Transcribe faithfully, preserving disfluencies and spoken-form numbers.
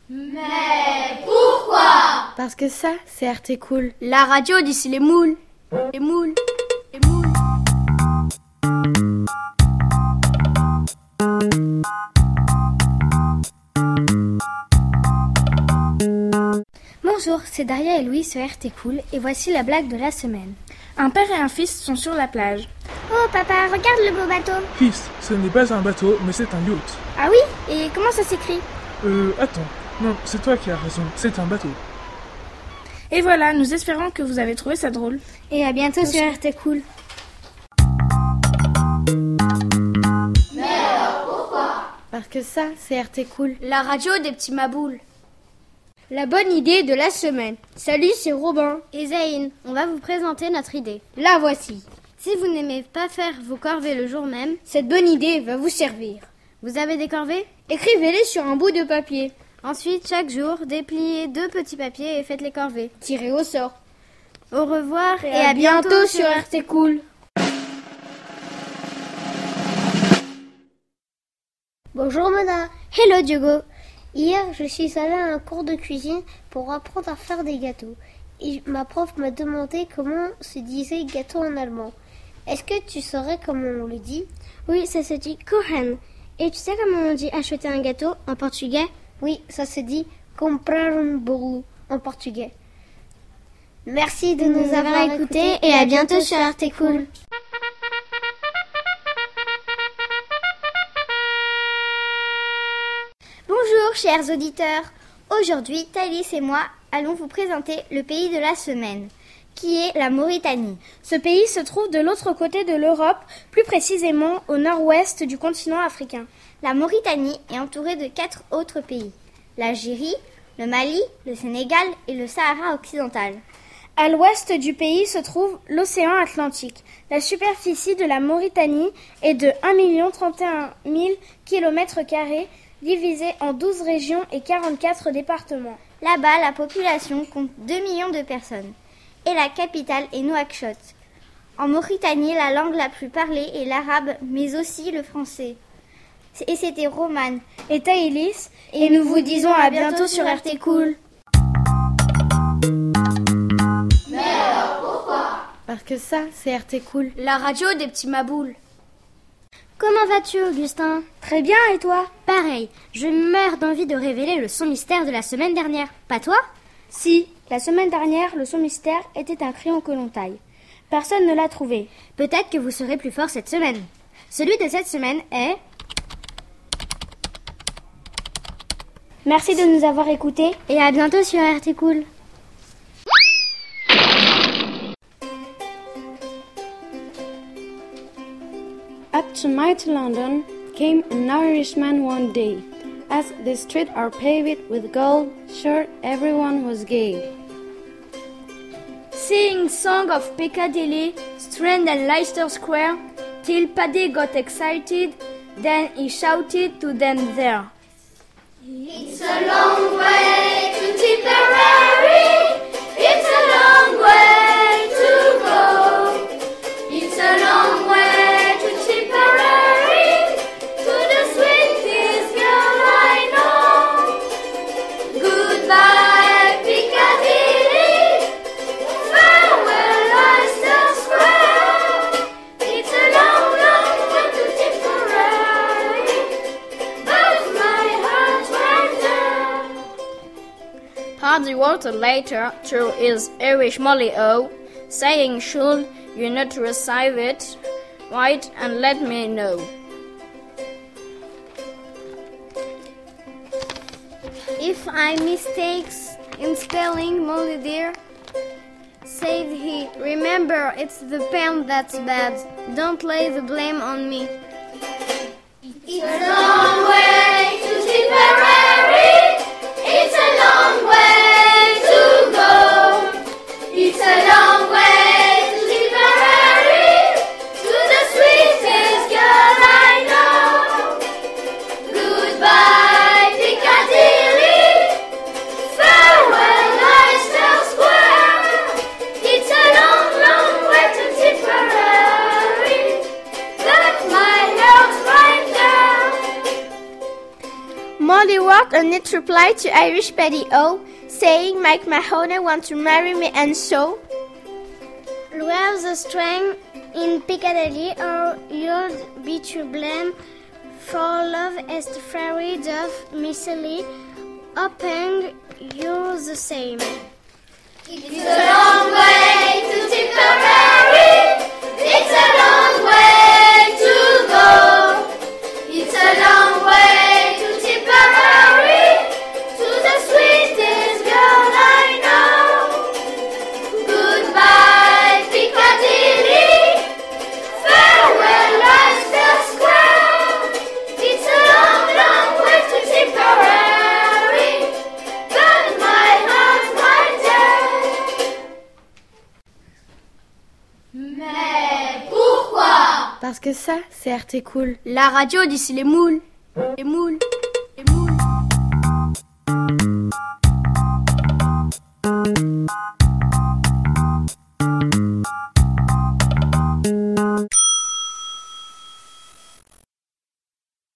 Mais pourquoi? Parce que ça, c'est R T Cool. La radio d'ici les moules. Les moules. Les moules. Bonjour, c'est Daria et Louis sur R T Cool et voici la blague de la semaine. Un père et un fils sont sur la plage. Oh papa, regarde le beau bateau. Fils, ce n'est pas un bateau, mais c'est un yacht. Ah oui? Et comment ça s'écrit? Euh, attends. Non, c'est toi qui as raison, c'est un bateau. Et voilà, nous espérons que vous avez trouvé ça drôle. Et à bientôt Merci. Sur R T Cool. Mais alors pourquoi? Parce que ça, c'est R T Cool. La radio des petits maboules. La bonne idée de la semaine. Salut, c'est Robin. Et Zayn, on va vous présenter notre idée. La voici. Si vous n'aimez pas faire vos corvées le jour même, cette bonne idée va vous servir. Vous avez des corvées? Écrivez-les sur un bout de papier. Ensuite, chaque jour, dépliez deux petits papiers et faites les corvées. Tirez au sort. Au revoir et, et à, à bientôt, bientôt sur R T Cool. Bonjour Mona. Hello Diogo. Hier, je suis allée à un cours de cuisine pour apprendre à faire des gâteaux. Et ma prof m'a demandé comment se disait gâteau en allemand. Est-ce que tu saurais comment on le dit? Oui, ça se dit Kuchen. Et tu sais comment on dit acheter un gâteau en portugais? Oui, ça se dit comprar um bolo en portugais. Merci de, de nous, nous avoir écoutés et à bientôt sur R T Cool. Bonjour chers auditeurs, aujourd'hui Thaïs et moi allons vous présenter le pays de la semaine, qui est la Mauritanie. Ce pays se trouve de l'autre côté de l'Europe, plus précisément au nord-ouest du continent africain. La Mauritanie est entourée de quatre autres pays, l'Algérie, le Mali, le Sénégal et le Sahara occidental. À l'ouest du pays se trouve l'océan Atlantique. La superficie de la Mauritanie est de un million trente et un mille kilomètres carrés, divisé en douze régions et quarante-quatre départements. Là-bas, la population compte deux millions de personnes. Et la capitale est Nouakchott. En Mauritanie, la langue la plus parlée est l'arabe, mais aussi le français. Et c'était Roman et Thaïlis, et, et nous vous disons à bientôt sur R T Cool. Mais alors pourquoi? Parce que ça, c'est R T Cool. La radio des petits maboules. Comment vas-tu, Augustin? Très bien, et toi? Pareil, je meurs d'envie de révéler le son mystère de la semaine dernière. Pas toi? Si, la semaine dernière, le son mystère était un crayon que l'on taille. Personne ne l'a trouvé. Peut-être que vous serez plus fort cette semaine. Celui de cette semaine est... Merci de nous avoir écoutés et à bientôt sur R T Cool. Up to mighty London came an Irishman one day. As the streets are paved with gold, sure everyone was gay. Sing song of Piccadilly, Strand and Leicester Square, till Paddy got excited, then he shouted to them there. It's a long way to Tipperary, it's a long way to go. It's a long way to Tipperary, to the sweetest girl I know. Goodbye Piccadilly, farewell Leicester Square. It's a long, long way to Tipperary, but my heart went there. Paddy wrote a letter to his Irish Molly-O, saying should you not receive it, write and let me know. If I mistakes in spelling Molly dear, said he, remember it's the pen that's bad. Don't lay the blame on me. It's a long way to Tipperary, it's a long way to go. It's a long way to Tipperary, to the sweetest girl I know. Goodbye Piccadilly, farewell Leicester Square. It's a long, long way to Tipperary, but my heart's right there. wrote a neat reply to Irish Paddy O, saying, Mike Mahoney want to marry me and so. Where's the strength in Piccadilly, or you'll be to blame for love as the fairy dove Missily, hoping you're the same. It's a long way to Tipperary. It's a long way to go. It's a long way to Tipperary, to the sweetest girl I know. Goodbye, Piccadilly. Farewell, Leicester Square. It's a long, long way to Tipperary, but my heart, my dear. Mais pourquoi? Parce que ça, c'est R T Cool. La radio d'ici les moules. Les moules. Les moules.